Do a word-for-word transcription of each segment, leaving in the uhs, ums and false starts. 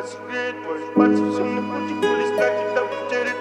согреет. Твои пальцы все на худи, хули стаки, там потерян.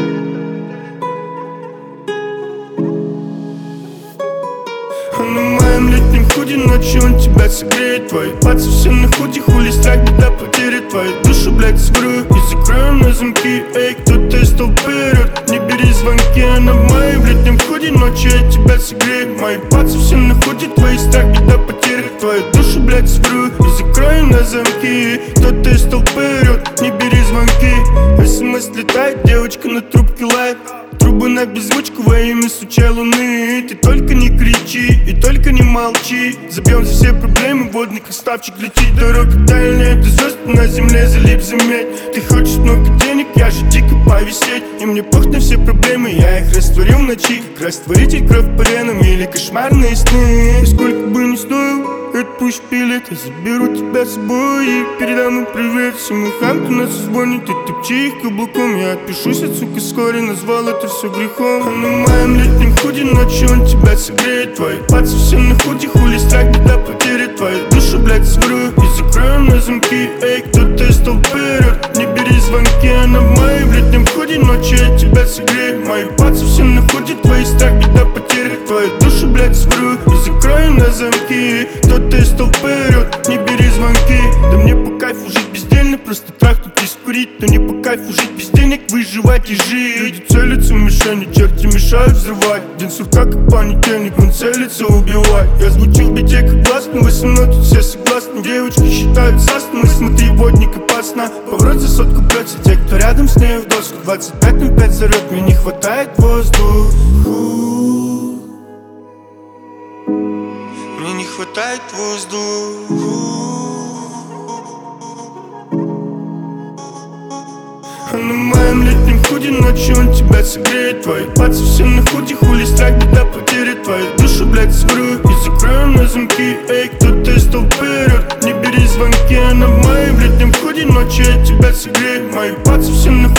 На моем летнем худи ночью он тебя согреет. Твои пальцы все на худи, хули страх, беда, потери. Твою душу, блядь, скрою и закрою на замки. Эй, кто-то из толпы орёт, не бери звонки. Она в моем летнем худи, ночью я тебя согрею. Мои пальцы все на худи, твои страх, беда, потери. Твою душу, блядь, скрою и закрою на замки. Кто-то из толпы орёт, не бери звонки. СМС летает, девочка на трубке лайт. Трубы на беззвучку во имя сучай луны. Ты только не кричи и только не молчи. Забьем за все проблемы, водный как ставчик летит. Дорога дальняя, ты звезд на земле, залип, заметь. Ты хочешь много денег, я же дико повисеть. И мне пох на все проблемы, я их растворил в ночи. Как растворитель, кровь по венам или кошмарные сны. И сколько бы ни стоил, это пусть пилит. Я заберу тебя с собой и передам им привет. Всем ухам, кто нас звонит, ты топчи их каблуком. Я отпишусь от сука вскоре, назвал это все грехом. А на моем летнем худи ночью он тебя согреет. Твои пальцы все на худи, хули страх, беда, потери. Твою душу, блядь, скрою и закрою на замки. Эй, кто-то из толпы орёт, не бери звонки. Она в моем летнем худи ночью я тебя согрею. Мои пальцы все на худи, твои страх, беда, потери. Твою душу, блядь, скрою и закрою на замки. Кто-то из толпы орёт, не бери звонки. Да мне по кайфу жить бездельно, просто трахнуть и скурить. Но не по кайфу жить без денег, выживать и жить. Люди целятся в мишени, черти мешают взрывать. День сурка как понедельник, он целится убивать. Я звучу в бите как гласно, вы со мной тут все согласны. Девочки считают сасным, смотри, водник опасно. Поворот за сотку прется, те, кто рядом с ней в доску. Двадцать пять ноль пять зарет, мне не хватает воздуха. Мне не хватает воздуха. А на моем летнем худи ночью он тебя согреет. Твои пальцы все на худи, хули страх, беда, потери. Твою душу, блядь, скрою и закрою на замки. Эй, кто-то из толпы орёт, не бери звонки. Она в моем летнем худи ночью я тебя согрею. Мои пальцы все на